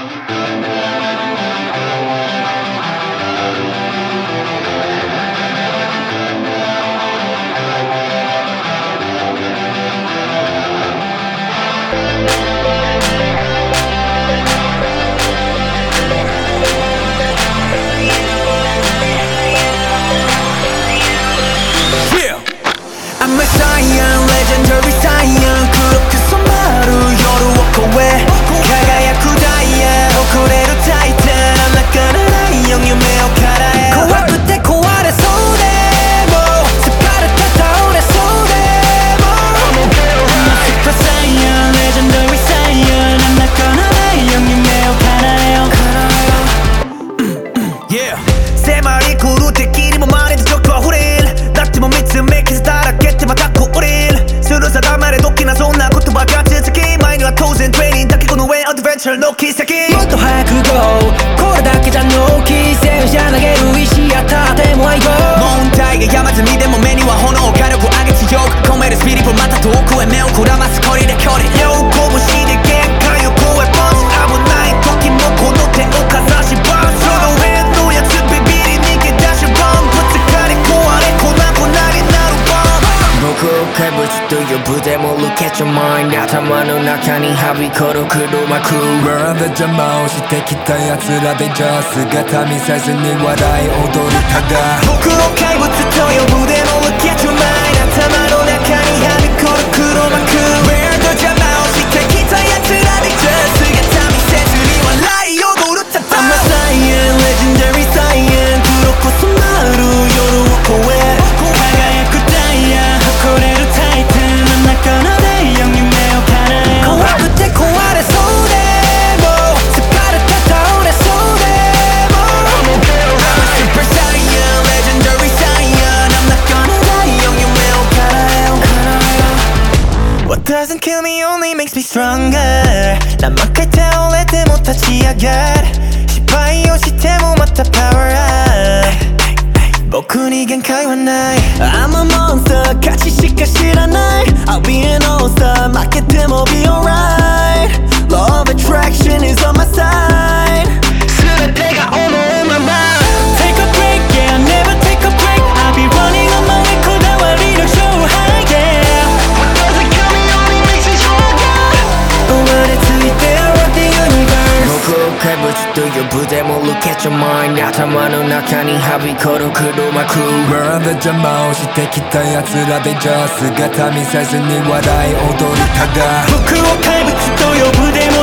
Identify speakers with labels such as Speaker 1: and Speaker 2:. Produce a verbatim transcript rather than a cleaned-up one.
Speaker 1: I'm a Saiyan, legendary Saiyan 黒く染まる夜を越え輝くダイヤ誇れるタイタン泣かないよ夢を叶え怖くて壊れそうでもスパルタ倒れそうでも I'm a super Saiyan, legendary Saiyan 泣かないよ夢を叶えよ Yeah 迫り来る敵にもまれて状況は触れるなっても見つめ傷だらけってまた降臨する定まれドキなそんな言葉が続き前には当然トレーニングだけこの上アドベンチャーの奇跡もっと早く GO これだけじゃ納期戦車投げる石や盾も愛護問題が山積みでも目には炎火力上げ強く込めるスピリットまた遠くへ目をくらます恋で距離両拳で限界を超えパンチ危ない時もこの手をかざしバンその上のやつビビり逃げ出しバンぶつかり壊れ粉々になるバン僕を怪物と呼ぶでも Look at your mind 頭の中にはびこる黒幕
Speaker 2: World で邪魔をしてきた奴らでじゃあ姿見せずに笑い踊るただ
Speaker 1: 僕を怪物と呼ぶでも Look at your mind 頭の中にはびこる黒幕 World 邪魔をしてきた奴らでじゃあ姿見せずに笑い踊るただ I'm a Saiyan, legendary Saiyan 黒く染まる夜を越え輝くダイヤ誇れるタイタン泣かないよ夢を叶え怖くて壊れそうでもスパルタ倒れそうでも I'm a super Saiyan, legendary Saiyan 泣かないよ夢を叶えよ What doesn't kill me only makes me stronger 何万回倒れても立ち上がる失敗をしてもまた Power up僕に限界はない I'm a monster 勝ちしか知らない I'll be an all-star 負けても be alright Law of attraction is on my side 全てが all on my mind Take a break, yeah, never take a break I'll be running on my way こだわりの勝敗 Yeah What doesn't kill me only makes me stronger 生まれついて rock the universe 僕を怪物と呼ぶでも Look at your mind 頭の中にはびこる黒幕
Speaker 2: World で邪魔をしてきた奴らでじゃあ姿見せずに笑い踊るただ
Speaker 1: 僕を怪物と呼ぶでも